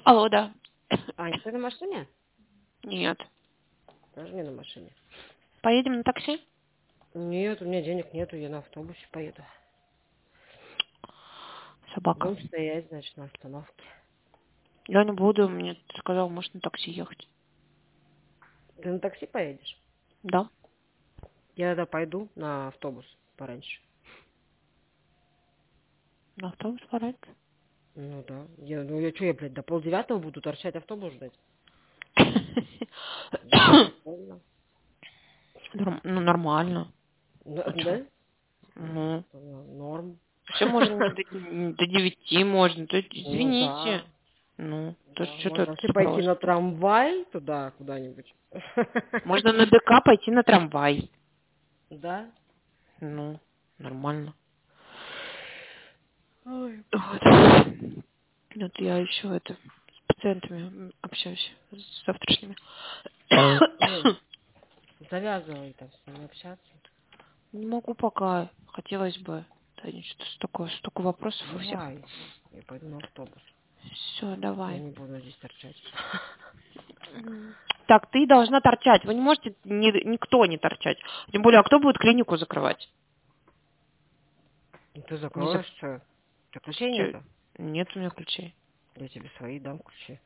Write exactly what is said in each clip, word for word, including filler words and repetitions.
Алло, да. Ань, ты на машине? Нет. Тоже не на машине. Поедем на такси? Нет, у меня денег нету, я на автобусе поеду. Собака. Будем стоять, значит, на остановке. Я не буду, мне сказал, может на такси ехать. Ты на такси поедешь? Да. Я тогда пойду на автобус пораньше. На автобус пора. Ну да. Я, ну я что, я, блядь, до полдевятого буду торчать автобус ждать? Ну, прикольно. Норм- Ну, нормально. Да? А чё? Да? Ну, Ну, норм. все можно не до, не до девяти можно. То есть, Ну извините. да. Ну, то есть Да. что-то Можно вообще пойти на просто. трамвай туда, куда-нибудь. Можно на ДК пойти на трамвай. Да? Ну, нормально. Ой. Вот. Вот я еще это с пациентами общаюсь, с завтрашними. Ну, завязывай там с ними общаться. Не могу пока. Хотелось бы. Да, что-то столько, столько вопросов у всех. Давай. Я пойду на автобус. Все, Я давай. не буду здесь торчать. Так, ты должна торчать. Вы не можете ни- никто не торчать. Тем более, а кто будет клинику закрывать? Ну, ты Не зак- закроешь, что? У тебя ключей Чё? нету? Нет у меня ключей. Я тебе свои дам ключи.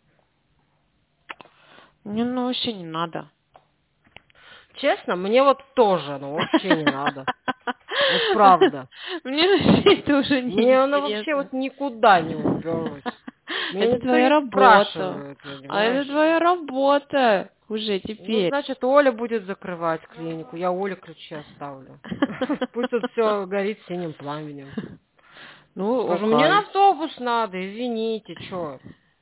Мне ну вообще не надо. Честно, мне вот тоже, ну вообще не надо. Вот правда. Мне вообще это уже не Мне она вообще интересно. вот никуда не уперлась. Меня Это никто твоя не работа. спрашивает, А это понимаешь? твоя работа уже Ну, теперь. значит, Оля будет закрывать клинику. Я Оле ключи оставлю. Пусть тут все горит синим пламенем. Ну, Скажу, мне на окей. автобус надо, извините, чё?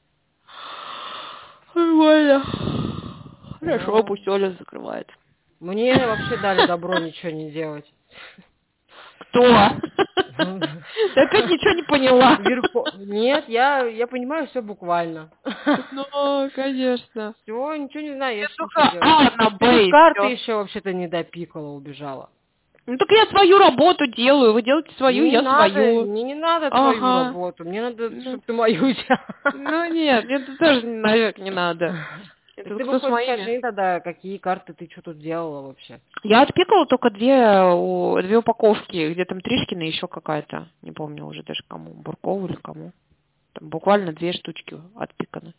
Нормально. Хорошо, Ну, пусть Оля закрывает. мне вообще дали добро ничего не делать. Кто? Ты опять ничего не поняла. Верхо... Нет, я, я понимаю все буквально. Ну, конечно. Все, ничего не знаю, я Я сейчас ничего только делать. А на Ты тут Б и карты все. еще вообще-то не допикала, убежала. Ну так я свою работу делаю. Вы делаете свою, Мне не я надо, свою. мне не надо твою Ага. работу, мне надо, Ну, чтобы ты мою делала. ну нет, мне это тоже наверх не надо. Так Это ты бы кто с хоть моими? скажи тогда, какие карты ты что тут делала вообще. Я отпикала только две, у- две упаковки, где там Тришкина и еще какая-то. Не помню уже даже кому. Буркову или кому. Там буквально две штучки отпиканы.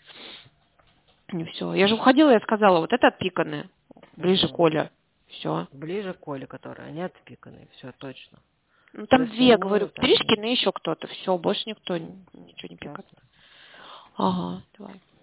И все. Я же уходила, я сказала, вот это отпиканы. Ближе к Угу. Оле. Все. Ближе к Коле, которые, они отпиканы, все точно. Ну Все там две, говорю, остальные там, Тришкин и еще кто-то. Все, больше никто н- ничего не пикает. ясно. Ага, давай.